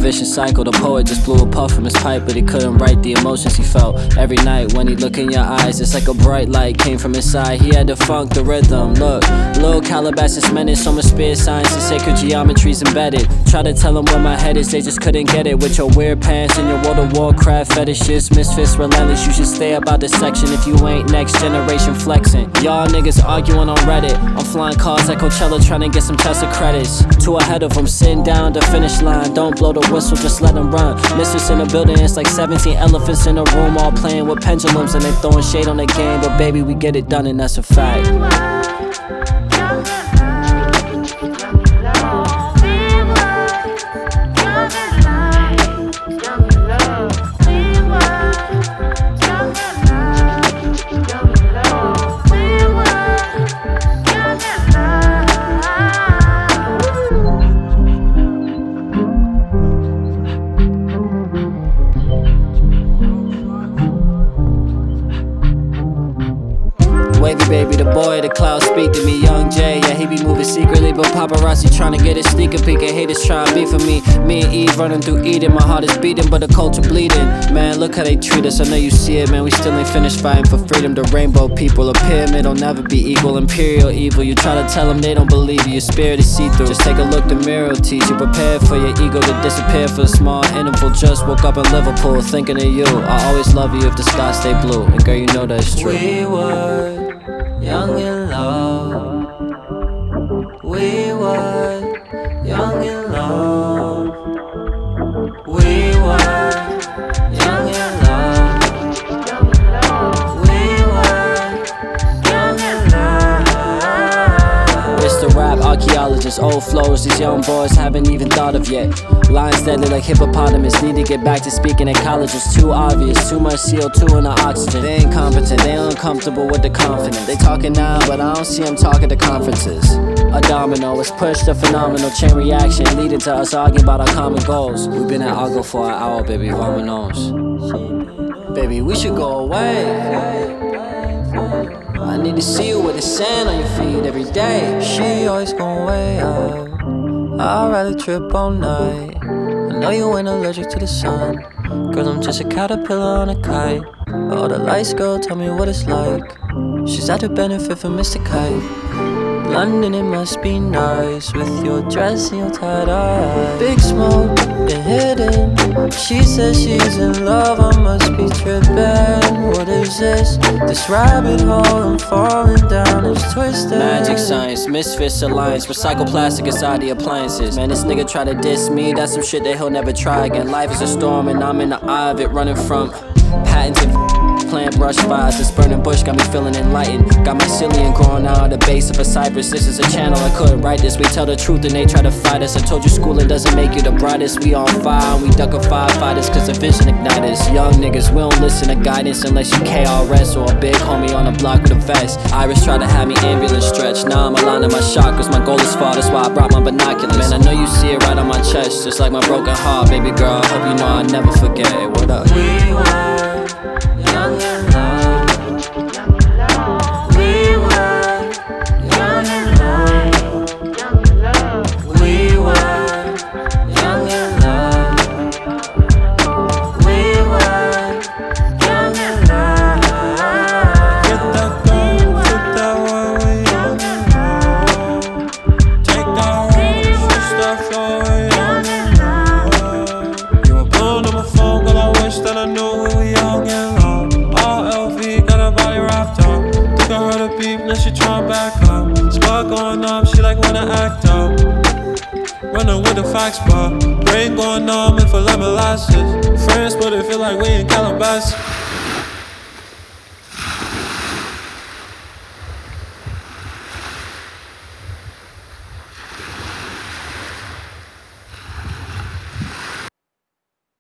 vicious cycle. The poet just blew a puff from his pipe, but he couldn't write the emotions he felt. Every night when he look in your eyes, it's like a bright light came from inside. He had to funk the rhythm. Look, Lil Calabasas menace, so much spirit science and sacred geometry's embedded. Try to tell them where my head is, they just couldn't get it. With your weird pants and your World of Warcraft fetishes, misfits relentless. You should stay about this section if you ain't next generation flexing. Y'all niggas arguing on Reddit. I'm flying cars at Coachella trying to get some Tesla credits. Two ahead of them, sitting down the finish line. Don't blow the whistle, just let them run. Mistress in the building, it's like 17 elephants in a room, all playing with pendulums, and they throwing shade on the game. But baby, we get it done, and that's a fact. Wavy baby, the boy, the clouds speak to me. Young Jay, yeah, he be moving secretly, but paparazzi tryna get a sneaker peek. And haters tryna be for me. Me and Eve running through Eden. My heart is beating, but the culture bleeding. Man, look how they treat us, I know you see it. Man, we still ain't finished fighting for freedom. The rainbow people, a pyramid will never be equal. Imperial evil, you try to tell them they don't believe you. Your spirit is see-through. Just take a look, the mirror will teach you. Prepare for your ego to disappear for a small interval. Just woke up in Liverpool thinking of you. I always love you if the sky stay blue. And girl, you know that's true. We were young in love. We were young in love. We were young in love. We were young in love. It's the rap archaeologists, old flows these young boys haven't even thought of yet. Lines deadly like hippopotamus, need to get back to speaking at college. It's too obvious, too much CO2 in the oxygen. They incompetent, they uncomfortable with the confidence. They talking now, but I don't see them talking to conferences. A domino is pushed, a phenomenal chain reaction, leading to us arguing about our common goals. We've been at Argo for an hour, baby, vamonos. Baby, we should go away. I need to see you with the sand on your feet every day. She always gon' way out. I'd rather trip all night. I know you ain't allergic to the sun. Girl, I'm just a caterpillar on a kite. All the lights, girl, tell me what it's like. She's out to benefit from Mr. Kite. London, it must be nice with your dress and your tie-dye. Big smoke, been hidden. She says she's in love, I must be trippin'. What is this? This rabbit hole I'm falling down is twisted. Magic science, misfits alliance, recycle plastic inside the appliances. Man, this nigga try to diss me, that's some shit that he'll never try again. Life is a storm and I'm in the eye of it, running from patented plant brush fires. This burning bush got me feeling enlightened. Got my psyllium growing out of the base of a cypress. This is a channel, I couldn't write this. We tell the truth and they try to fight us. I told you schooling doesn't make you the brightest. We on fire and we duckin' firefighters cause the vision ignite us. Young niggas, we don't listen to guidance unless you KRS or a big homie on the block with a vest. Iris tried to have me ambulance stretch. Now I'm aligning my chakras, my goal is far. That's why I brought my binoculars. Man, I know you see it right on my chest, just like my broken heart. Baby girl, I hope you know I'll never forget it. What up? We were young in love. We were young in love. We were young in love. We were young in love. Get that gold, flip that way, we young in love. Take that road, switch that flow, we young in love. You were blown on my phone, girl, I wish that I knew we were young in love. All LV, got her body wrapped up. Think I heard her beep, now she tryna back up. Spark going up, she like wanna act up. Running with the facts, but brain going numb and full of molasses. Friends, but it feel like we in Calabasas.